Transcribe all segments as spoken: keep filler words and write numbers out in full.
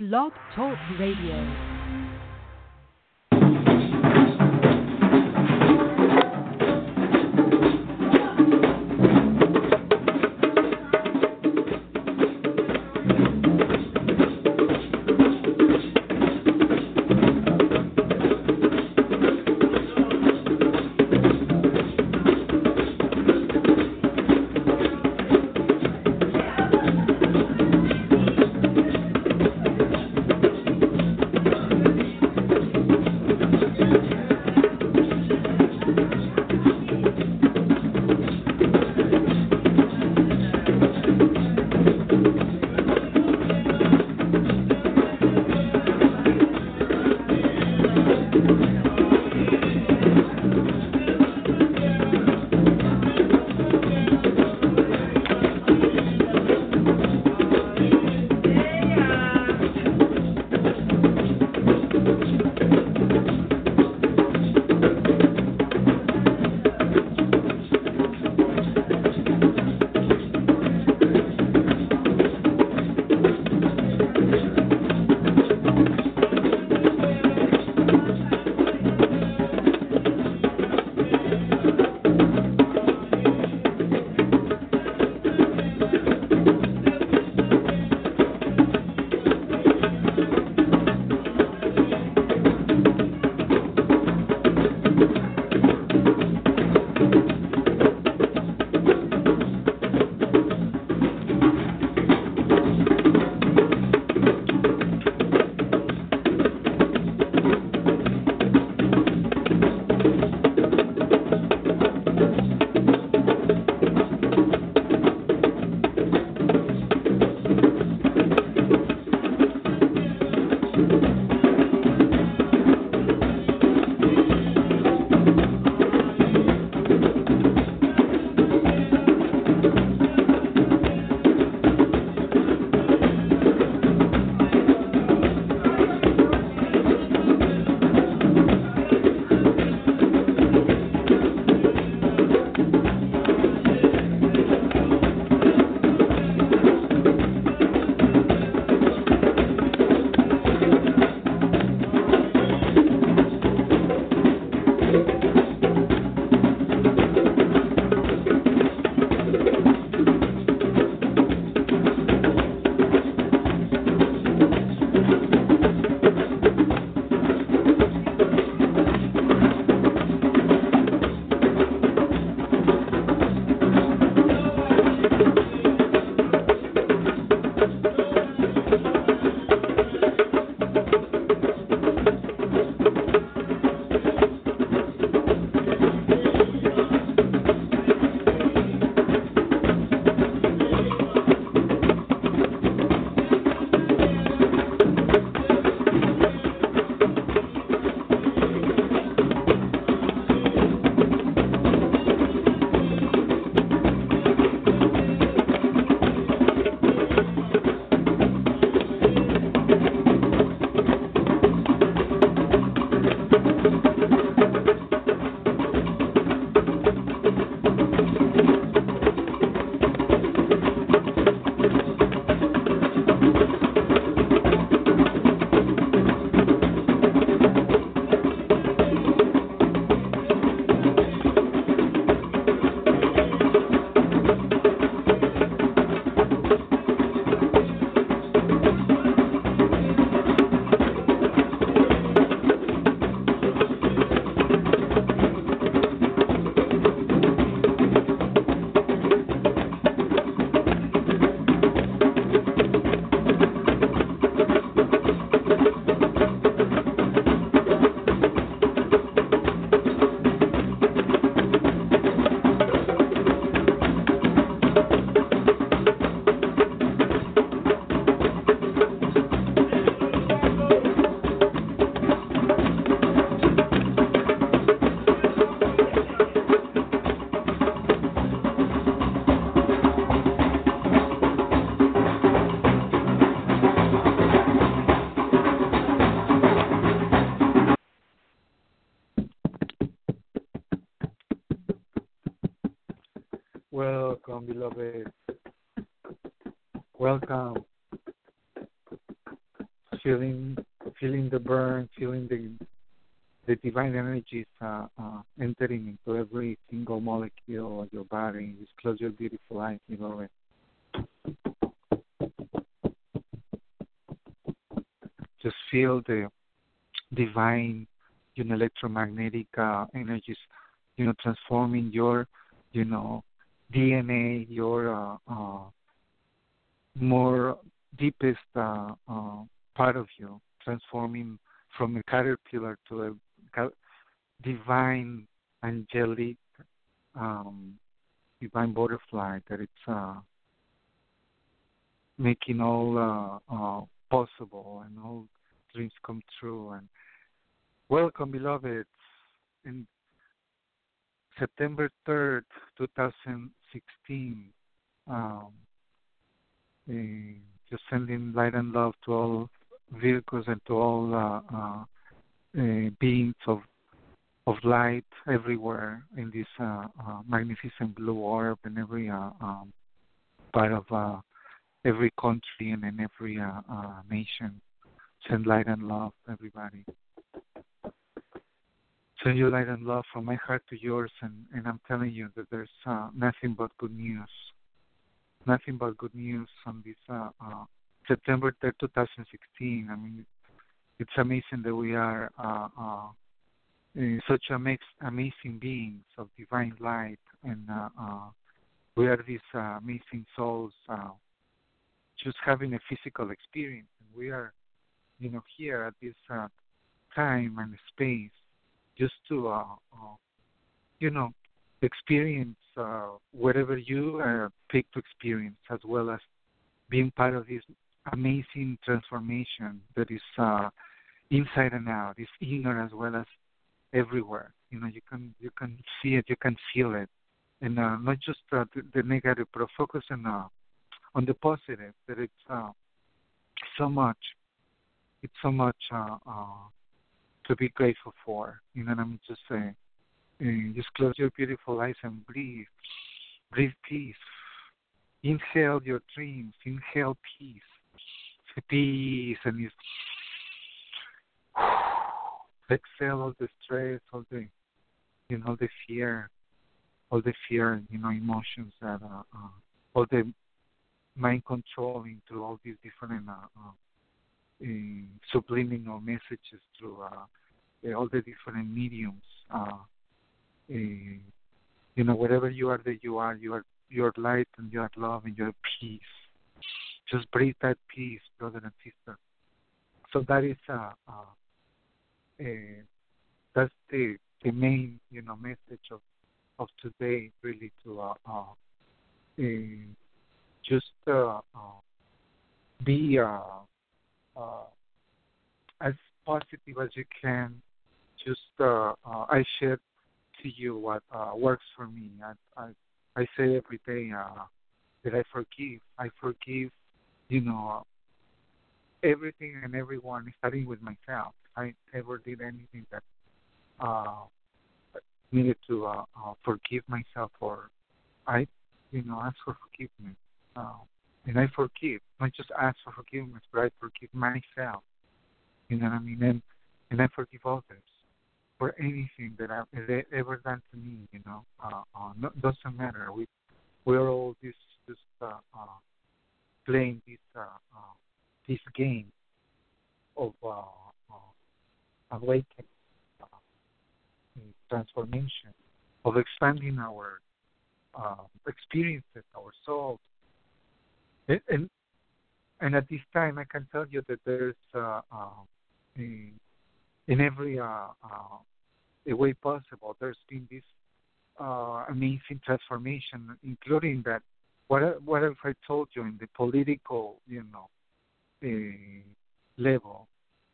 Blog Talk Radio. Welcome, beloved. Welcome. feeling feeling the burn, feeling the the divine energies uh, uh, entering into every single molecule of your body. Just close your beautiful eyes, beloved. Just feel the divine, you know, electromagnetic uh, energies, you know, transforming your, you know, D N A, your uh, uh, more deepest uh, uh, part of you, transforming from a caterpillar to a ca- divine, angelic, um, divine butterfly that it's uh, making all uh, uh, possible and all dreams come true. And welcome, beloved, in September third, twenty sixteen. Um, eh, just sending light and love to all vehicles and to all uh, uh, uh, beings of of light everywhere in this uh, uh, magnificent blue orb in every uh, um, part of uh, every country and in every uh, uh, nation. Send light and love, everybody. Send you light and love from my heart to yours, and, and I'm telling you that there's uh, nothing but good news. Nothing but good news on this uh, uh, September third, twenty sixteen. I mean, it's amazing that we are uh, uh, uh, such ama- amazing beings of divine light, and uh, uh, we are these uh, amazing souls uh, just having a physical experience. And we are, you know, here at this uh, time and space just to, uh, uh, you know, experience uh, whatever you uh, pick to experience, as well as being part of this amazing transformation that is uh, inside and out, is inner as well as everywhere. You know, you can you can see it, you can feel it, and uh, not just uh, the, the negative, but focus on uh, on the positive. That it's uh, so much, it's so much uh, uh, to be grateful for. You know what I mean? Just say, uh, just close your beautiful eyes and breathe, breathe peace. Inhale your dreams, inhale peace, peace, and you exhale all the stress, all the, you know, the fear, all the fear, you know, emotions that, uh, uh, all the mind controlling through all these different uh, uh, uh, subliminal messages through uh, uh, all the different mediums. Uh, uh, you know, whatever you are that you are, you are your light and your love and your peace. Just breathe that peace, brother and sister. So that is uh, uh, uh, that's the the main, you know, message of, of today, really, to uh, uh, uh, just uh, uh, be uh, uh, as positive as you can. Just uh, uh, I share to you what uh, works for me. I, I I say every day uh, that I forgive. I forgive, you know, everything and everyone, starting with myself. I never did anything that uh, needed to uh, uh, forgive myself, or I, you know, ask for forgiveness. Uh, and I forgive, not just ask for forgiveness, but I forgive myself. You know what I mean? And, and I forgive others for anything that I've they ever done to me. You know, uh, uh, no, doesn't matter. We we're all just just uh, uh, playing this uh, uh, this game of uh, uh, awakening, uh, transformation, of expanding our uh, experiences, our souls. And, and and at this time, I can tell you that there's uh, uh, in, in every uh, uh, a way possible, there's been this uh, amazing transformation, including that. What what if I told you in the political, you know, uh, level,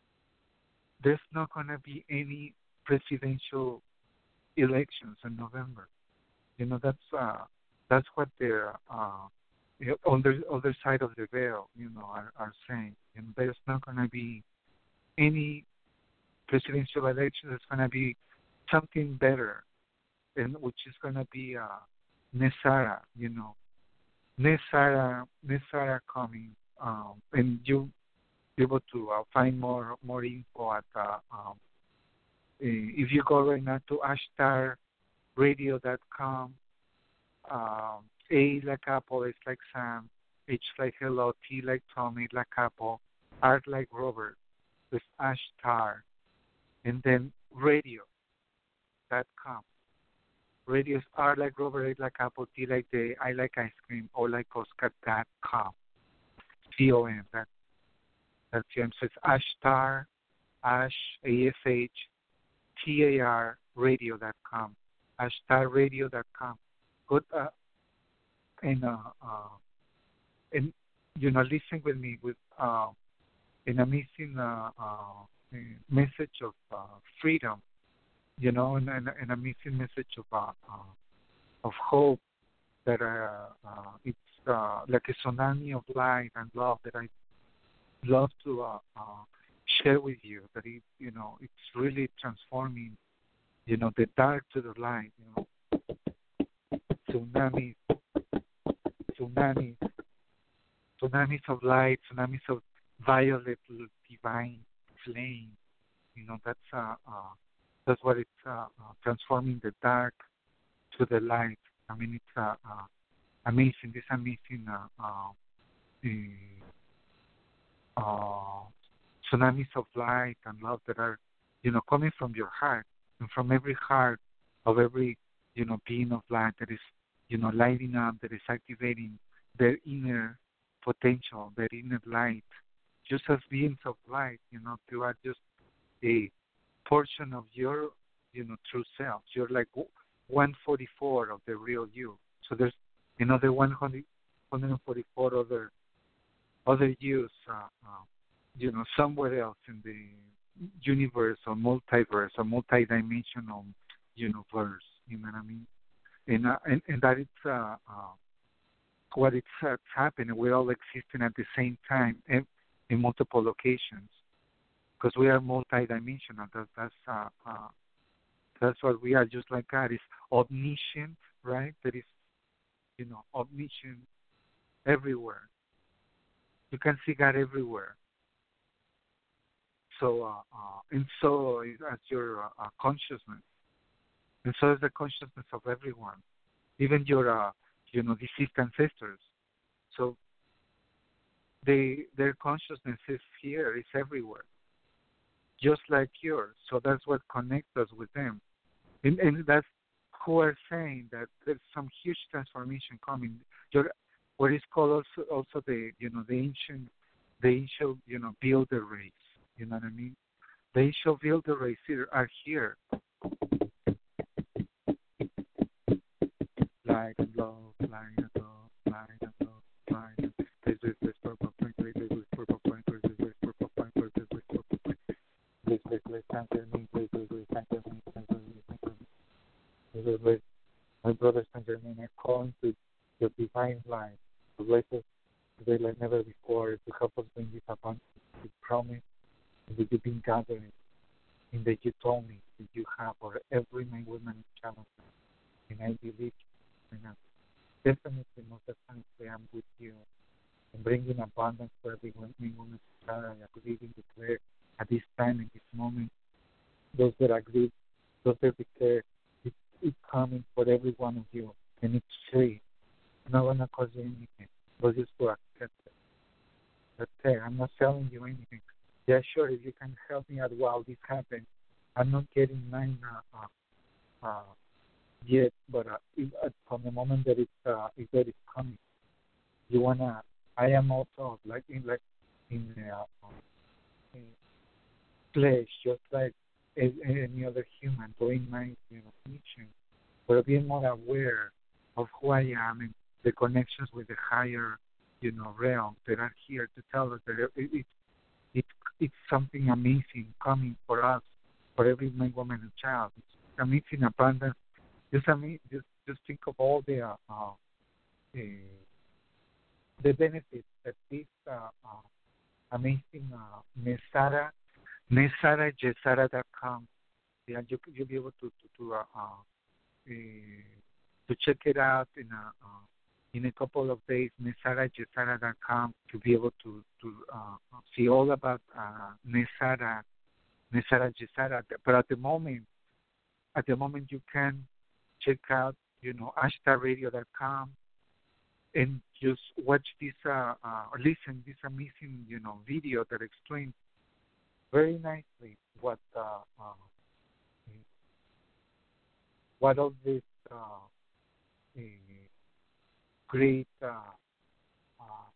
there's not going to be any presidential elections in November. You know, that's uh, that's what they're uh, you know, on the other side of the veil, you know, are, are saying. You know, there's not going to be any presidential election. There's going to be something better, and which is going to be uh, Nesara, you know, Nesara, Nesara coming, um, and you be able to uh, find more more info at uh, um, if you go right now to ashtar radio dot com. Um, A like Apple, S like Sam, H like Hello, T like Tommy, like Apple, R like Robert, with ashtar, and then radio dot com. Radios R like Robert, A like Apple, T like the I like ice cream, O like Oscar dot com. C O M. That, that's the M. So it's ashtar, ash, A S H, T A R, radio dot com. ashtar radio dot com. Good, uh, and, uh, uh, and, you know, listen with me with uh, an amazing uh, uh, message of uh, freedom, you know, and, and an amazing message of, uh, uh, of hope that uh, uh, it's uh, like a tsunami of light and love that I love to uh, uh, share with you. That it, you know, it's really transforming, you know, the dark to the light. You know, tsunamis, tsunamis, tsunamis of light, tsunamis of violet, divine flame. You know, that's uh, uh, that's what it's uh, uh, transforming the dark to the light. I mean, it's uh, uh, amazing. This amazing uh, uh, uh, tsunamis of light and love that are, you know, coming from your heart and from every heart of every, you know, being of light that is, you know, lighting up, that is activating their inner potential, their inner light, just as beings of light. You know, you are just a portion of your, you know, true self. You're like one forty-four of the real you. So there's another one hundred, one forty-four other other yous, uh, uh, you know, somewhere else in the universe or multiverse or multidimensional, you know, verse. You know what I mean? And uh, and, and that it's uh, uh, what it's, uh, it's happening. We're all existing at the same time in, in multiple locations because we are multidimensional. That, that's uh, uh, that's what we are. Just like God is omniscient, right? That is, you know, omniscient everywhere. You can see God everywhere. So, uh, uh, and so is as your uh, uh, consciousness, and so is the consciousness of everyone, even your, uh, you know, deceased ancestors. So, they their consciousness is here, is everywhere, just like yours. So that's what connects us with them, and, and that's who are saying that there's some huge transformation coming. Your what is called also also the you know the ancient the ancient you know builder race. You know what I mean? The ancient builder race here are here. Light and love, light and love, light and love, light and love. This is this purple point, this is this purple point, this is this purple point, this is this purple point. This is this Saint Germain, this is this Saint Germain, Saint Germain, Saint Germain. This is this my brother Saint Germain are calling to your divine light. The blessed today like never before to help us bring this abundance. You promise that you've been gathering and that you told me that you have for every man, woman, and child. And I believe you. And I definitely most of the time say I'm with you and bringing abundance for every man, woman, and child. I believe and declare at this time, in this moment, those that agree, those that declare, it's, it's coming for every one of you. And it's free. I'm not going to cause you anything, but just to accept it. That's it. I'm not selling you anything. Yeah, sure, if you can help me out while this happens. I'm not getting mine uh, uh, uh, yet, but uh, if, uh, from the moment that it's, uh, if that is coming, you want to, I am also like in, like in, uh, in flesh, just like any other human, doing my you know, mission, but being more aware of who I am and the connections with the higher, you know, realm that are here to tell us that it, it, it, it's something amazing coming for us, for every man, woman, and child. It's amazing abundance. Just, I mean, just, just think of all the uh, uh, the benefits that this uh, uh, amazing uh, Nesara, Nesara Jesara dot com. Yeah, you you'll be able to to to, uh, uh, to check it out and uh, uh, in a couple of days, nesara gesara dot com, to be able to to uh, see all about uh, Nesara, Nesara Gesara. But at the moment, at the moment, you can check out, you know, ashtar radio dot com and just watch this, uh, uh, or listen this amazing, you know, video that explains very nicely what uh, uh, what all this uh, uh, great uh, uh,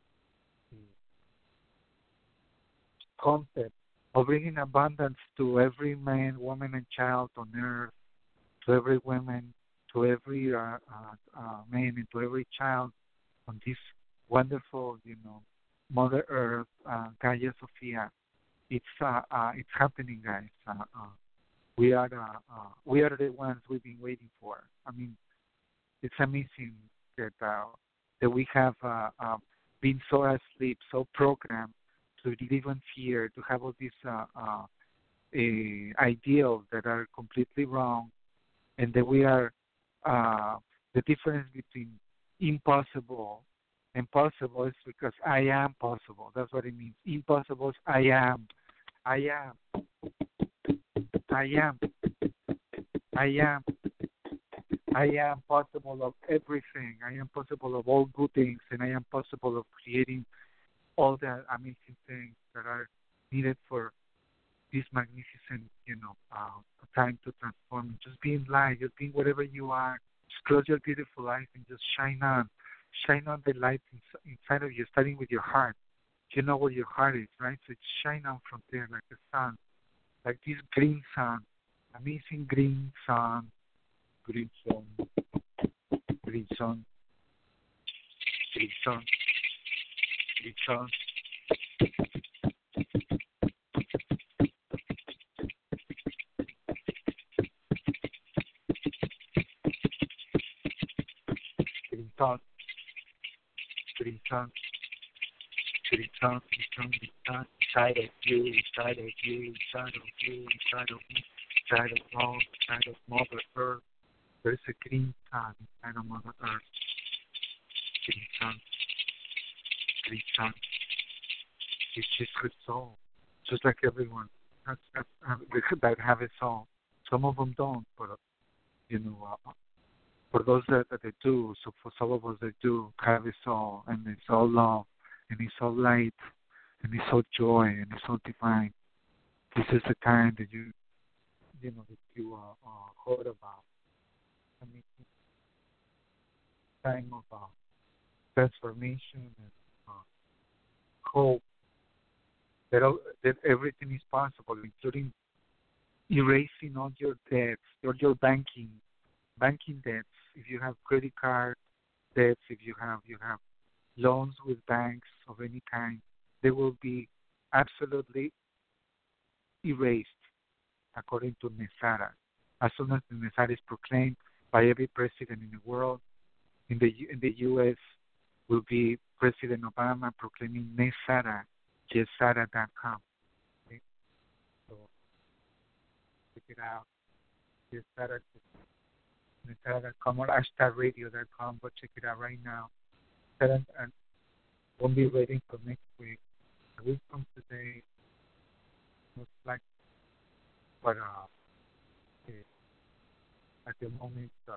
concept of bringing abundance to every man, woman, and child on earth, to every woman, to every uh, uh, uh, man, and to every child on this wonderful, you know, Mother Earth, uh, Gaia Sophia. It's uh, uh, it's happening, guys. Uh, uh, we are uh, uh, we are the ones we've been waiting for. I mean, it's amazing that uh, that we have uh, uh, been so asleep, so programmed to live in fear, to have all these uh, uh, uh, ideals that are completely wrong, and that we are uh, the difference between impossible and possible is because I am possible. That's what it means. Impossible is I am. I am. I am. I am. I am possible of everything. I am possible of all good things, and I am possible of creating all the amazing things that are needed for this magnificent, you know, uh, time to transform. Just being light, just being whatever you are. Just close your beautiful eyes and just shine on. Shine on the light inside of you, starting with your heart. You know where your heart is, right? So it's shine on from there like the sun, like this green sun, amazing green sun, green sun, green sun, green sun, green sun. Green sun, green sun, green sun, green sun, green sun, inside of you, inside of you, inside of you, inside of me, inside of all, inside of Mother Earth. There's a green sun inside of Mother Earth. Green sun, green sun. It's just good soul, just like everyone that's, that's, that have a soul. Some of them don't, but you know, uh, for those that, that they do, so for some of us that do have a soul, and it's all love, and it's all light, and it's all joy, and it's all divine. This is the time that you, you know, that you uh, uh, heard about. I mean, time of uh, transformation and uh, hope that all, that everything is possible, including erasing all your debts, all your banking, banking debts. If you have credit card debts, if you have you have loans with banks of any kind, they will be absolutely erased according to Nesara. As soon as the Nesara is proclaimed by every president in the world, in the in the U S will be President Obama proclaiming Nesara, Gesara dot com. Okay? So check it out. Gesara, Nesara dot com or ashtar radio dot com. But check it out right now. And, and won't be waiting for next week. A week from today, looks like, but uh, okay, at the moment, uh,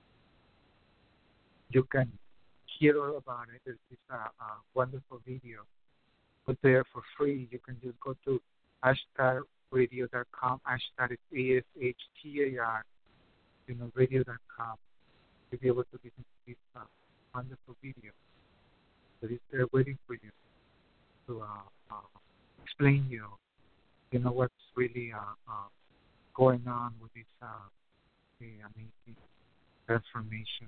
you can hear all about it. There's this uh, uh, wonderful video put there for free. You can just go to ashtar radio dot com. Ashtar is A S H T A R, you know, radio dot com. You'll be able to listen to this uh, wonderful video that is there waiting for you to uh, uh, explain you, you know, what's really uh, uh, going on with this uh, the amazing transformation.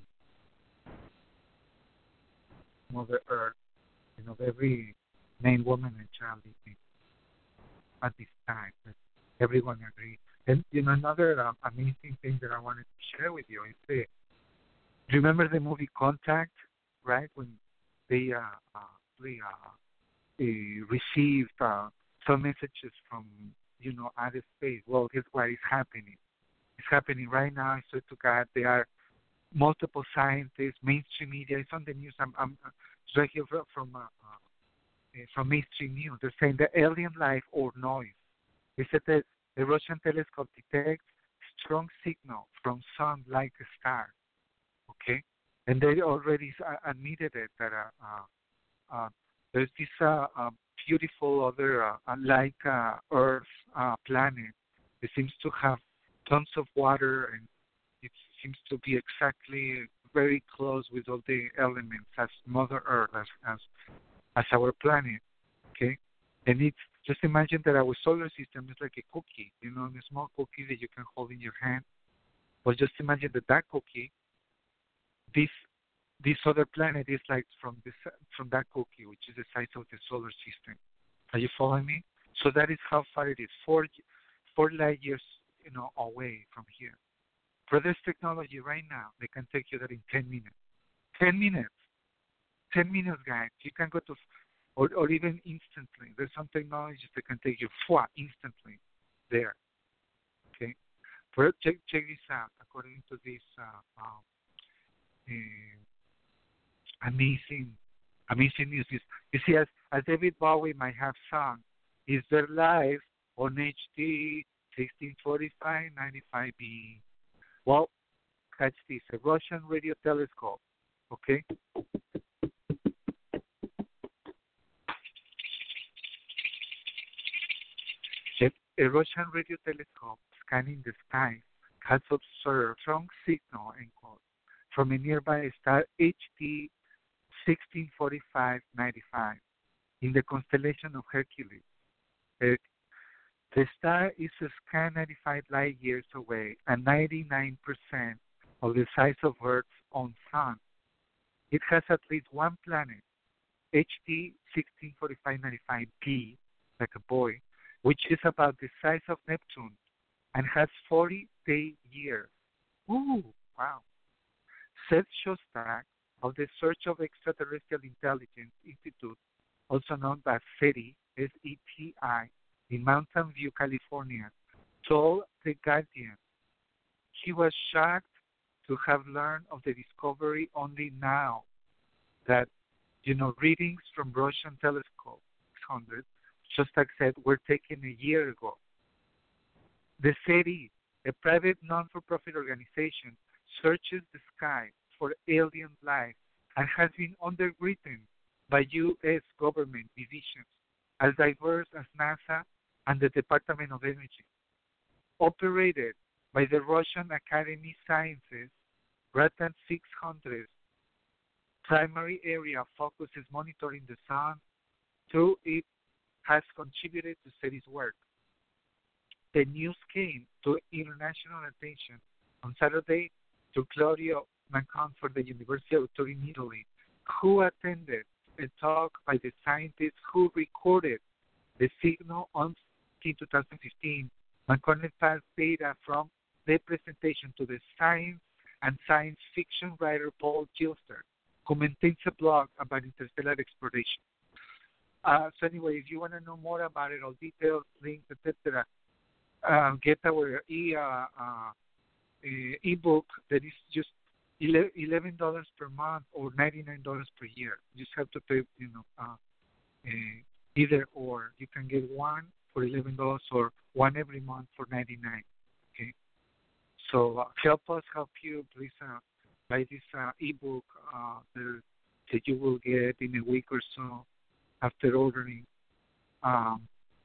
Mother Earth, you know, every man, woman, and child living at this time. Everyone agrees. And, you know, another uh, amazing thing that I wanted to share with you is the, remember the movie Contact, right? When they, uh, uh, they, uh, they received uh, some messages from, you know, outer space. Well, guess what is happening? It's happening right now. I swear to God, they are multiple scientists, mainstream media. It's on the news. I'm, I'm uh, it's right here from from, uh, uh, from mainstream news. They're saying the alien life or noise. They said that the Russian telescope detects strong signal from sun like a star. Okay, and they already uh, admitted it that uh, uh, uh, there's this uh, uh, beautiful other uh, uh, like uh, Earth uh, planet. It seems to have tons of water, and it seems to be exactly very close with all the elements as Mother Earth, as as, as our planet. Okay, and it's just imagine that our solar system is like a cookie, you know, a small cookie that you can hold in your hand. But just imagine that that cookie, this this other planet is like from this from that cookie, which is the size of the solar system. Are you following me? So that is how far it is. Four four light years, you know, away from here. For this technology right now, they can take you there in ten minutes. Ten minutes. Ten minutes, guys. You can go to, or or even instantly. There's some technologies that can take you fwa, instantly there. Okay. For check check this out. According to this uh, uh, uh, amazing amazing news. You see, as as David Bowie might have sung, is there live on H D sixteen forty-five ninety-five B? Well, catch this, a Russian radio telescope, okay? A, a Russian radio telescope scanning the sky has observed strong signal, end quote, from a nearby star H D sixteen forty-five ninety-five in the constellation of Hercules. Uh, The star is a scan ninety-five light years away and ninety-nine percent of the size of Earth's own sun. It has at least one planet, H D sixteen forty-five ninety-five b, like a boy, which is about the size of Neptune and has forty day years. Ooh, wow. Seth Shostak of the Search of Extraterrestrial Intelligence Institute, also known as SETI, S E T I, in Mountain View, California, told The Guardian he was shocked to have learned of the discovery only now that, you know, readings from Russian telescope six hundred, just like said, were taken a year ago. The SETI, a private non-for-profit organization, searches the sky for alien life and has been underwritten by U S government divisions as diverse as NASA and the Department of Energy. Operated by the Russian Academy Sciences, Ratan six hundred's primary area focuses monitoring the sun, through it has contributed to SETI's work. The news came to international attention on Saturday to Claudio Mancon for the University of Turin, Italy, who attended a talk by the scientists who recorded the signal on in two thousand fifteen. Mancon passed data from the presentation to the science and science fiction writer Paul Gilster, who maintains a blog about interstellar exploration. Uh, so anyway, if you want to know more about it, all details, links, et cetera, uh, get our e uh, uh, ebook that is just eleven dollars per month or ninety-nine dollars per year. You just have to pay, you know, uh, uh, either or. You can get one for eleven dollars or one every month for ninety-nine dollars. Okay. So uh, help us help you. Please uh, buy this uh, ebook uh, that, that you will get in a week or so after ordering, um,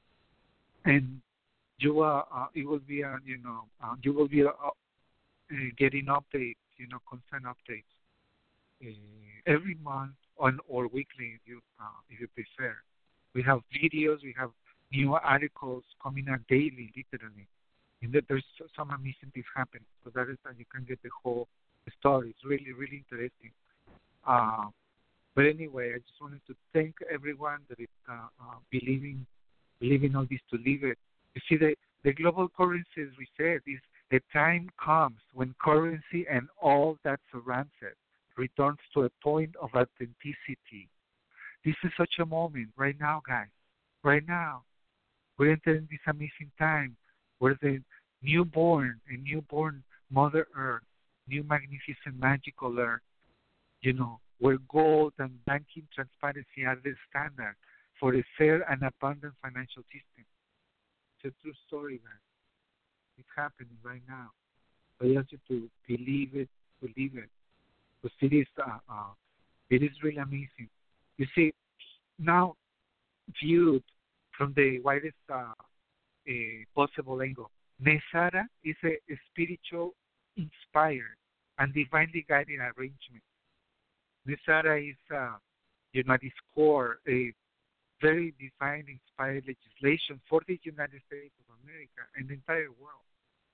and you uh, uh, it will be uh, you know uh, you will be uh, uh, getting updates, you know, constant updates uh, every month on or weekly if you uh, if you prefer. We have videos, we have new articles coming out daily, literally. And that there's some amazing things happening. So that is that you can get the whole story. It's really, really interesting. Uh, but anyway, I just wanted to thank everyone that is uh, uh, believing, believing all this to live it. You see, the, the global currency, as we said, is the time comes when currency and all that surrounds it returns to a point of authenticity. This is such a moment right now, guys. Right now, we're entering this amazing time where the newborn, a newborn Mother Earth, new magnificent magical earth, you know, where gold and banking transparency are the standard for a fair and abundant financial system. It's a true story, man. It's happening right now. I ask you to believe it, believe it, because it is, uh, uh, it is really amazing. You see, now viewed from the widest uh, uh, possible angle, Nesara is a, a spiritual, inspired, and divinely guided arrangement. Nesara is, uh, you know, at its core, a very divine inspired legislation for the United States of America and the entire world.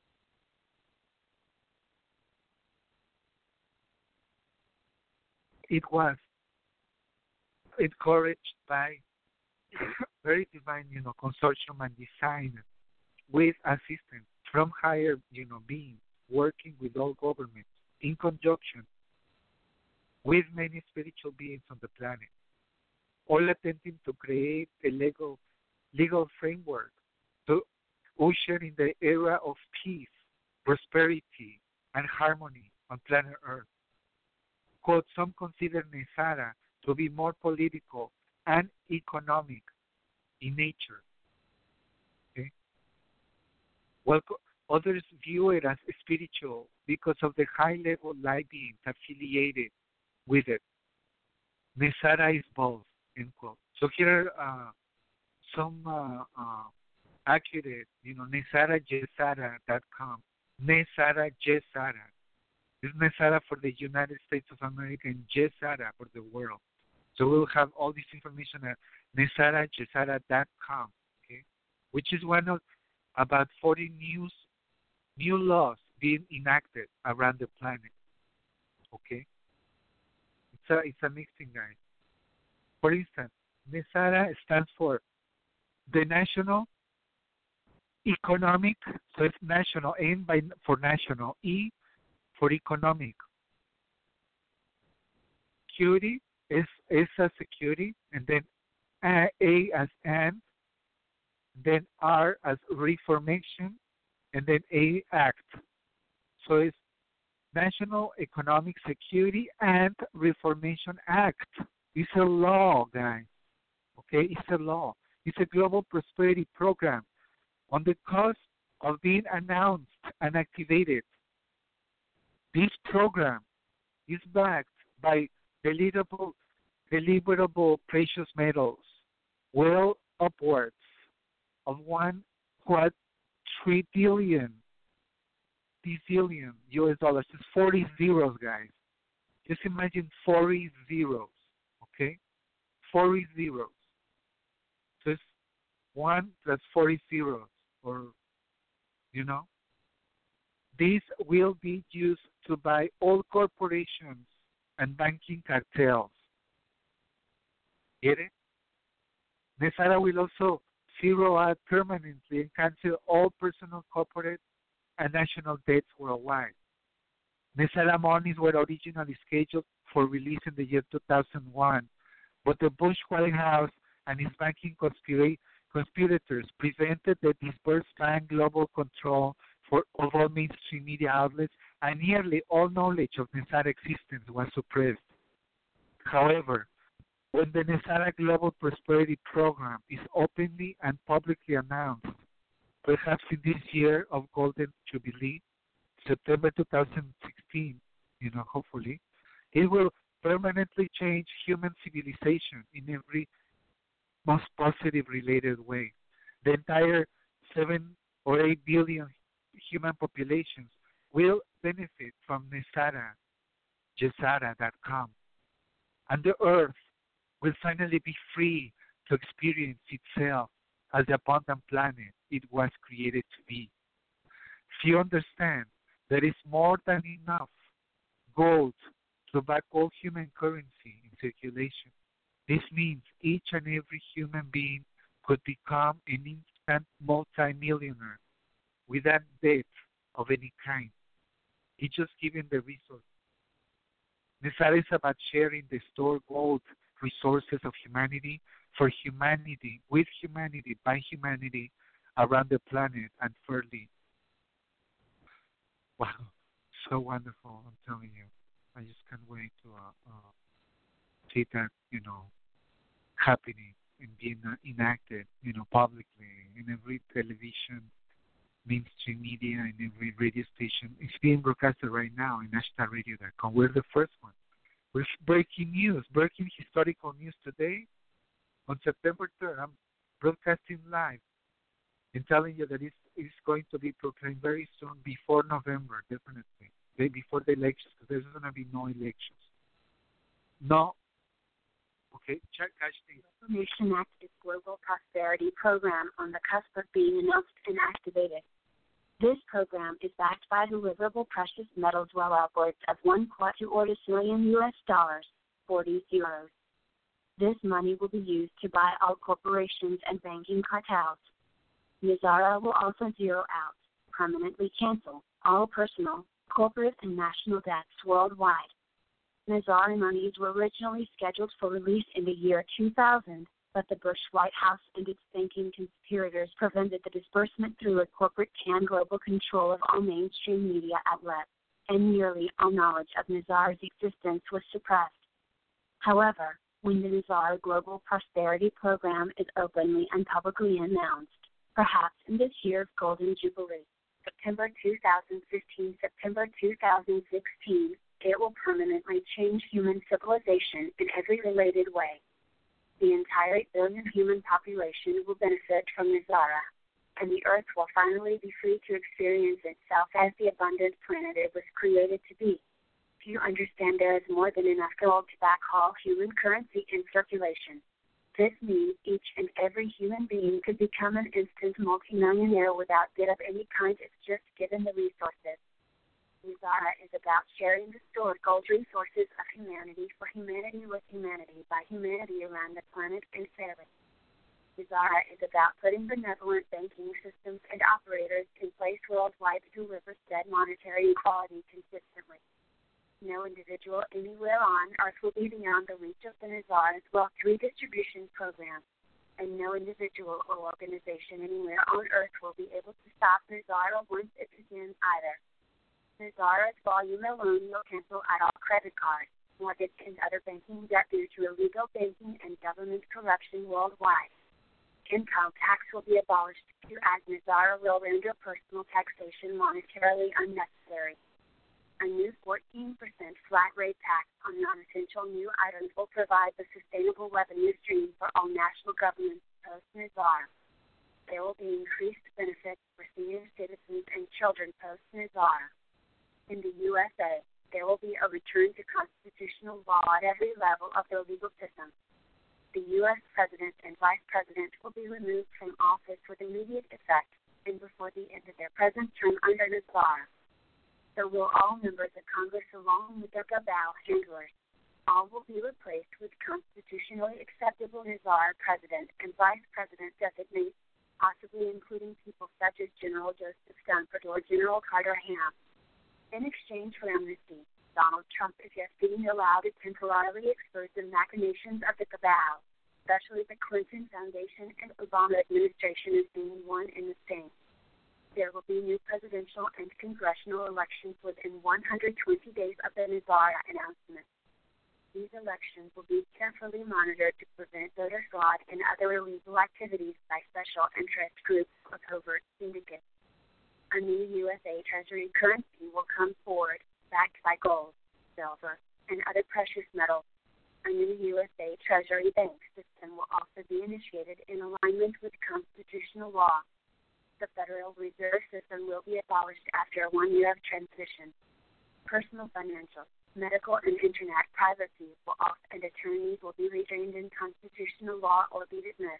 It was encouraged by very divine, you know, consortium and design with assistance from higher, you know, beings working with all governments in conjunction with many spiritual beings on the planet, all attempting to create a legal legal framework to usher in the era of peace, prosperity, and harmony on planet Earth. Quote, some consider Nesara to be more political and economic in nature. Okay? While others view it as spiritual because of the high-level light beings affiliated with it. Nesara is both, end quote. So here are uh, some uh, uh, accurate, you know, nesara jesara dot com. Nesara Jesara. This is Nesara for the United States of America and Jesara for the world. So we'll have all this information at nesara jesara dot com, okay? Which is one of about forty news, new laws being enacted around the planet, okay? It's a, it's a mixing, guys. For instance, Nesara stands for the National Economic, so it's national, N by, for national, E for economic. Security is, is a security, and then A, A as and, then R as reformation, and then A Act. So it's National Economic Security and Reformation Act. It's a law, guys. Okay, it's a law. It's a global prosperity program on the cusp of being announced and activated. This program is backed by deliverable, deliverable precious metals, well upwards of one quad trillion, billion U S dollars. It's forty zeros, guys. Just imagine forty zeros, okay? forty zeros. So it's one plus forty zeros, or, you know? This will be used to buy all corporations and banking cartels. Get it? Nesara will also zero out permanently and cancel all personal, corporate, and national debts worldwide. Nesara monies were originally scheduled for release in the year two thousand one, but the Bush White House and its banking conspira- conspirators prevented the dispersed bank global control for of all mainstream media outlets, and nearly all knowledge of Nesara existence was suppressed. However, when the Nesara Global Prosperity Program is openly and publicly announced, perhaps in this year of Golden Jubilee, September two thousand sixteen, you know, hopefully, it will permanently change human civilization in every most positive related way. The entire seven or eight billion human populations will benefit from Nesara, jesara dot com. And the earth will finally be free to experience itself as the abundant planet it was created to be. Few understand there is more than enough gold to back all human currency in circulation. This means each and every human being could become an instant multimillionaire without debt of any kind. It's just given the resource. Nesara is about sharing the stored gold resources of humanity for humanity, with humanity, by humanity, around the planet and fairly. Wow. so wonderful. I'm telling you. I just can't wait to uh, uh, see that, you know, happening and being uh, enacted, you know, publicly in every television, mainstream media, and every radio station. It's being broadcasted right now in Ashtar Radio dot com. We're the first one. We're breaking news, breaking historical news today on September third. I'm broadcasting live and telling you that it's, it's going to be proclaimed very soon, before November, definitely, day before the elections, because there's going to be no elections. No. Okay, check, catch these. Information Act is Global Prosperity Program on the cusp of being announced and activated. This program is backed by deliverable precious metals well upwards of one quarter million U S dollars, forty zeros. This money will be used to buy all corporations and banking cartels. Nizara will also zero out, permanently cancel, all personal, corporate, and national debts worldwide. Nizara monies were originally scheduled for release in the year two thousand, but the Bush White House and its banking conspirators prevented the disbursement through a corporate can global control of all mainstream media outlets, and nearly all knowledge of Nizara's existence was suppressed. However, when the Nizara Global Prosperity Program is openly and publicly announced, perhaps in this year of Golden Jubilee, September two thousand fifteen, September two thousand sixteen, it will permanently change human civilization in every related way. The entire eight billion human population will benefit from Nizara, and the Earth will finally be free to experience itself as the abundant planet it was created to be. You understand there is more than enough gold to back all human currency in circulation. This means each and every human being could become an instant multimillionaire without debt of any kind if just given the resources. Nizara is about sharing the stored gold resources of humanity for humanity with humanity by humanity around the planet and fairly. Nizara is about putting benevolent banking systems and operators in place worldwide to deliver steady monetary equality consistently. No individual anywhere on Earth will be beyond the reach of the Nizara's wealth redistribution program, and no individual or organization anywhere on Earth will be able to stop Nizara once it begins either. Nizara's volume alone will cancel out all credit cards, mortgage, and other banking debt due to illegal banking and government corruption worldwide. Income tax will be abolished to as Nizara will render personal taxation monetarily unnecessary. A new fourteen percent flat rate tax on non-essential new items will provide the sustainable revenue stream for all national governments post-Nizara. There will be increased benefits for senior citizens and children post-Nizara. In the U S A, there will be a return to constitutional law at every level of the legal system. The U S President and Vice President will be removed from office with immediate effect and before the end of their present term under Nizara. So will all members of Congress along with their cabal handlers. All will be replaced with constitutionally acceptable Nizara President and Vice President designates, possibly including people such as General Joseph Stanford or General Carter Ham. In exchange for amnesty, Donald Trump is yet being allowed to temporarily expose the machinations of the cabal, especially the Clinton Foundation and Obama administration as being one and the same. There will be new presidential and congressional elections within one hundred twenty days of the Nizara announcement. These elections will be carefully monitored to prevent voter fraud and other illegal activities by special interest groups or covert syndicates. A new U S A Treasury currency will come forward, backed by gold, silver, and other precious metals. A new U S A Treasury bank system will also be initiated in alignment with constitutional law. The Federal Reserve System will be abolished after one year of transition. Personal financial, medical, and internet privacy will off, and attorneys will be restrained in constitutional law or be dismissed.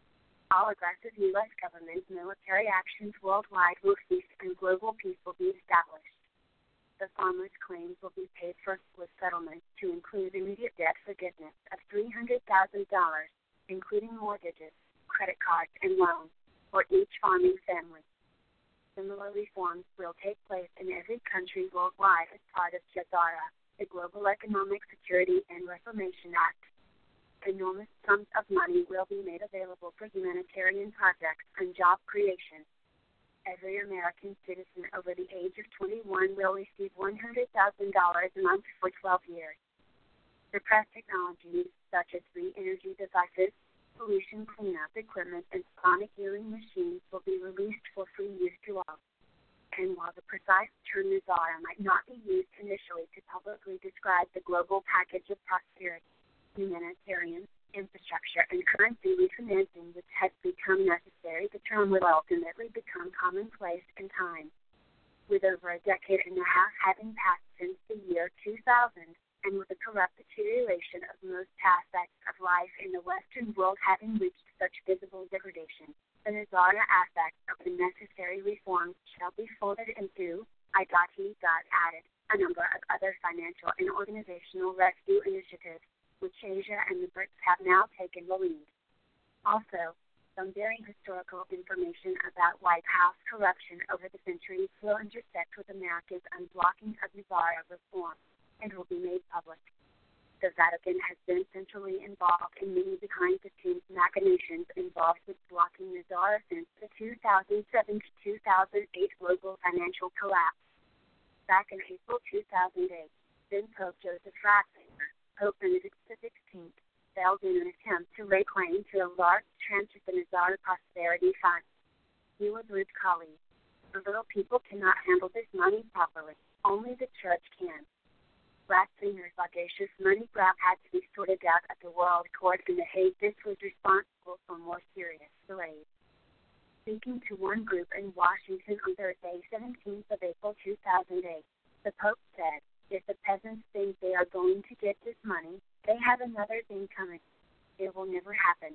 All aggressive U S government military actions worldwide will cease and global peace will be established. The farmers' claims will be paid for with settlements to include immediate debt forgiveness of three hundred thousand dollars, including mortgages, credit cards, and loans for each farming family. Similar reforms will take place in every country worldwide as part of Nizara, the Global Economic Security and Reformation Act. Enormous sums of money will be made available for humanitarian projects and job creation. Every American citizen over the age of twenty-one will receive one hundred thousand dollars a month for twelve years. Suppressed technologies such as free energy devices, pollution cleanup equipment, and sonic healing machines will be released for free use to all. And while the precise term Nazara might not be used initially to publicly describe the global package of prosperity, humanitarian, infrastructure, and currency refinancing which has become necessary, the term will ultimately become commonplace in time. With over a decade and a half having passed since the year two thousand, and with the corrupt deterioration of most aspects of life in the Western world having reached such visible degradation, the Nazara aspect of the necessary reforms shall be folded into, I got he got added, a number of other financial and organizational rescue initiatives, which Asia and the BRICS have now taken the lead. Also, some very historical information about White House corruption over the centuries will intersect with America's unblocking of Nazara reform and will be made public. The Vatican has been centrally involved in many behind-the-scenes machinations involved with blocking Nazara since the two thousand seven to two thousand eight global financial collapse. Back in April two thousand eight, then Pope Joseph Ratzinger, Pope Benedict the sixteenth, failed in an attempt to lay claim to a large tranche of the Nazara Prosperity Fund. He was Ruth Colley. The little people cannot handle this money properly. Only the church can. Ratzinger's audacious money grab had to be sorted out at the World Court, and the Hague this was responsible for more serious delays. Speaking to one group in Washington on Thursday, seventeenth of April two thousand eight, the Pope said, if the peasants think they are going to get this money, they have another thing coming. It will never happen.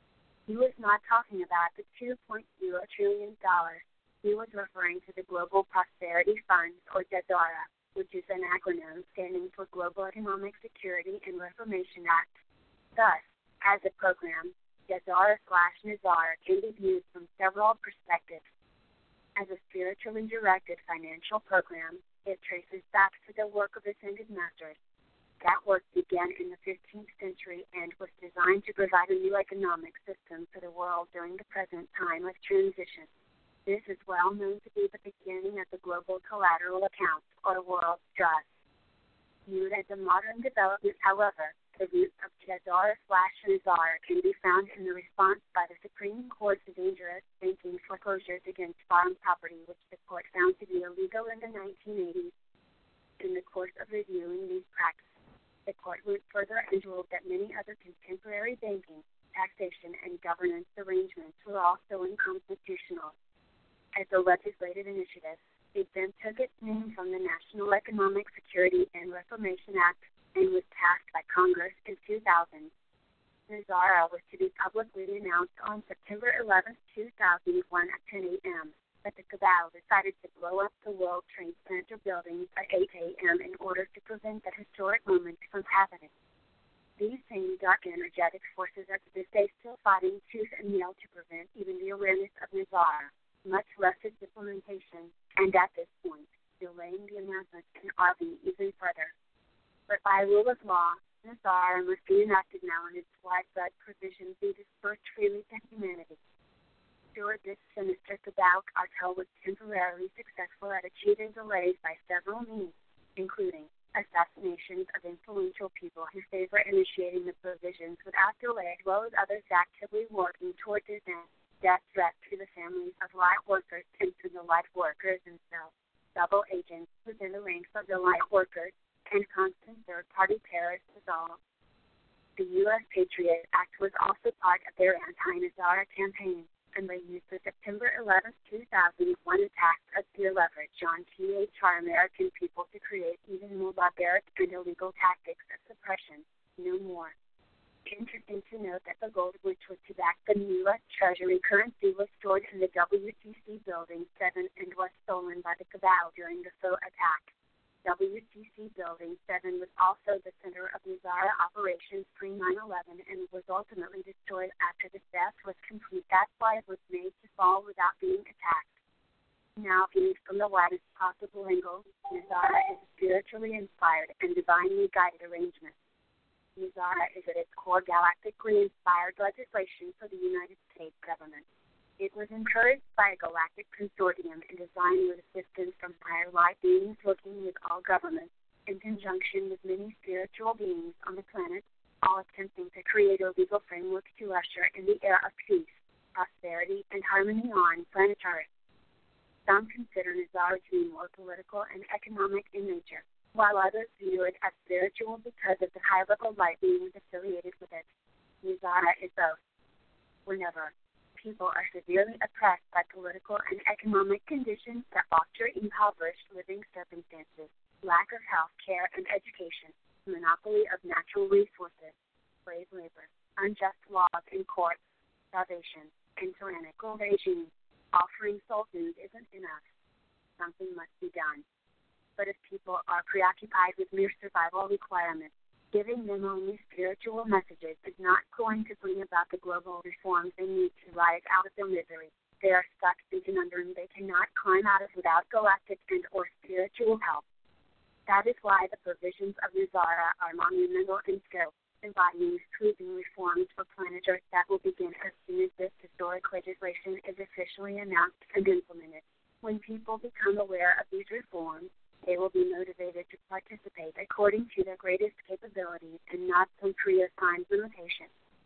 He was not talking about the two point zero trillion dollars. He was referring to the Global Prosperity Fund, or Nazara, which is an acronym standing for Global Economic Security and Reformation Act. Thus, as a program, Nazara slash Nazara can be viewed from several perspectives. As a spiritually directed financial program, it traces back to the work of ascended masters. That work began in the fifteenth century and was designed to provide a new economic system for the world during the present time of transition. This is well known to be the beginning of the Global Collateral Account, or World Trust. Viewed as a modern development, however, the roots of Nazara slash Nazara can be found in the response by the Supreme Court to dangerous banking foreclosures against farm property, which the court found to be illegal in the nineteen eighties. In the course of reviewing these practices, the court went further and ruled that many other contemporary banking, taxation, and governance arrangements were also unconstitutional. As a legislative initiative, it then took its name from the National Economic Security and Reformation Act and was passed by Congress in two thousand. Nazara was to be publicly announced on September eleventh, two thousand one at ten a.m., but the cabal decided to blow up the World Trade Center buildings at eight a.m. in order to prevent that historic moment from happening. These same dark energetic forces are to this day still fighting tooth and nail to prevent even the awareness of Nazara, much less its implementation, and at this point, delaying the announcement can argue even further. But by rule of law, Nazara must be enacted now, and its widespread provisions be dispersed freely to humanity. Sure, this sinister cabal cartel was temporarily successful at achieving delays by several means, including assassinations of influential people who favor initiating the provisions without delay, as well as others actively working toward this end. Death threats to the families of light workers and to the light workers themselves, double agents within the ranks of the light workers, and constant third-party terrorists as all. The U S Patriot Act was also part of their anti-Nazara campaign, and they used the September eleventh, two thousand one attacks as their leverage on T H R American people to create even more barbaric and illegal tactics of suppression, no more. Interesting to note that the gold which was to back the U S Treasury currency was stored in the W T C Building seven and was stolen by the cabal during the faux attack. W T C Building seven was also the center of Nazara operations pre nine eleven and was ultimately destroyed after the theft was complete. That's why it was made to fall without being attacked. Now viewed from the widest possible angle, Nazara is a spiritually inspired and divinely guided arrangement. Nazara is at its core galactically inspired legislation for the United States government. It was encouraged by a galactic consortium and designed with assistance from higher light beings working with all governments in conjunction with many spiritual beings on the planet, all attempting to create a legal framework to usher in the era of peace, prosperity, and harmony on planet Earth. Some consider Nizara to be more political and economic in nature, while others view it as spiritual because of the high-level light beings affiliated with it. Nizara is both. Whenever people are severely oppressed by political and economic conditions that foster impoverished living circumstances, lack of health care and education, monopoly of natural resources, slave labor, unjust laws in courts, starvation, and tyrannical regimes, offering soul food isn't enough. Something must be done. But if people are preoccupied with mere survival requirements, giving them only spiritual messages is not going to bring about the global reforms they need to rise out of their misery. They are stuck in a conundrum they cannot climb out of without galactic and or spiritual help. That is why the provisions of Nizara are monumental in scope, embodying sweeping reforms for planet Earth that will begin as soon as this historic legislation is officially announced and implemented. When people become aware of these reforms, they will be motivated to participate according to their greatest capabilities and not some preassigned limitations.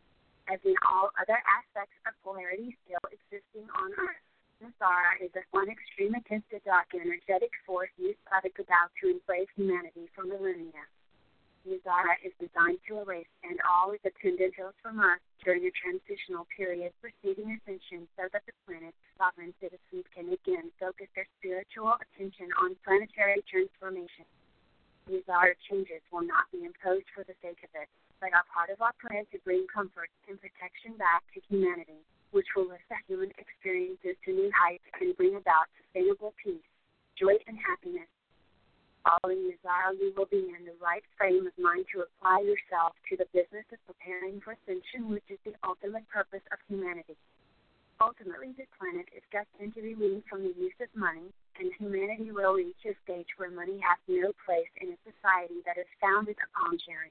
As in all other aspects of polarity still existing on Earth, Nizara is at one extreme against a dark energetic force used by the Cabal to enslave humanity for millennia. Nizara is designed to erase and all its attendants from Earth during a transitional period preceding ascension so that the planet's sovereign citizens can again focus their spiritual attention on planetary transformation. Nizara changes will not be imposed for the sake of it, but are part of our plan to bring comfort and protection back to humanity, which will lift the human experiences to new heights and bring about sustainable peace, joy, and happiness. Following Nizara, you will be in the right frame of mind to apply yourself to the business of preparing for ascension, which is the ultimate purpose of humanity. Ultimately, the planet is destined to be weaned from the use of money, and humanity will reach a stage where money has no place in a society that is founded upon sharing.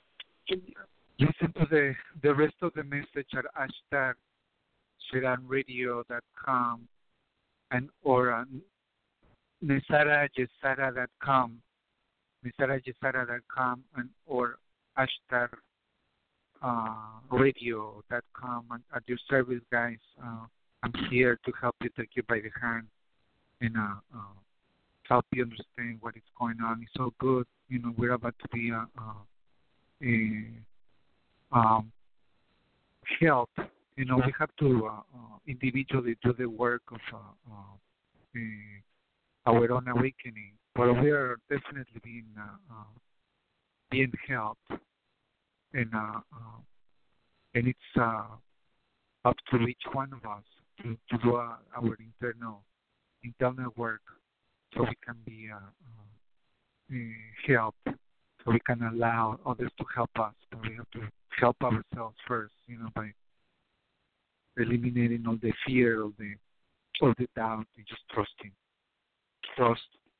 Listen to the, the rest of the message at hashtag Sheran Radio dot com and or uh, Nizara Yesara dot com, Nizara Yesara dot com, and or hashtag uh, radio dot com. And at your service, guys. Uh, I'm here to help you, take you by the hand, and uh, uh, help you understand what is going on. It's so good. You know, we're about to be uh, uh, a um, help. You know, we have to uh, uh, individually do the work of uh, uh, our own awakening, but we are definitely being uh, uh, being helped, and uh, uh, and it's uh, up to each one of us to, to do uh, our internal internal work, so we can be uh, uh, helped, so we can allow others to help us, but we have to help ourselves first, you know, by eliminating all the fear, all the all the doubt, and just trusting. Trust.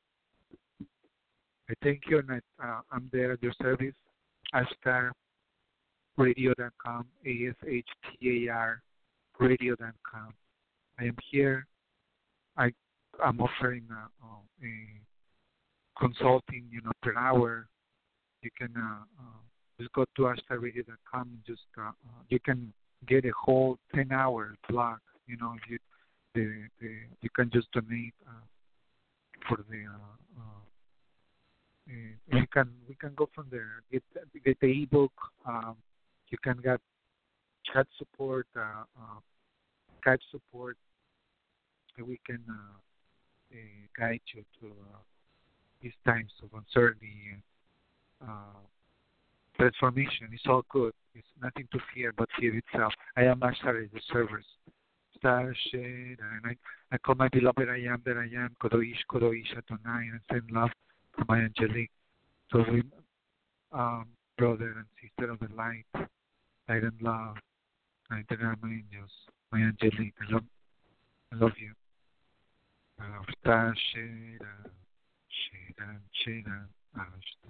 I thank you, and I, uh, I'm there at your service. Ashtar radio dot com, A S H T A R radio dot com. I am here. I I'm offering a, a consulting, you know, per hour. You can uh, uh, just go to ashtar radio dot com and just uh, uh, you can get a whole ten hour block. You know, if you the, the you can just donate uh, for the. Uh, uh, uh, we can we can go from there. Get get the ebook. Um, you can get chat support, uh, uh, Skype support. We can uh, uh, guide you to uh, these times of uncertainty and uh, transformation. It's all good. It's nothing to fear but fear itself. I am Ashtar, the servers. Star shade, and I, I call my beloved I am that I am, Kodoish, Kodoish, Adonai, and send love to my angelic, to we, um, brother and sister of the light, light and love, my eternal angels, my angelic, I love, I love you. Star shade, shade, shade,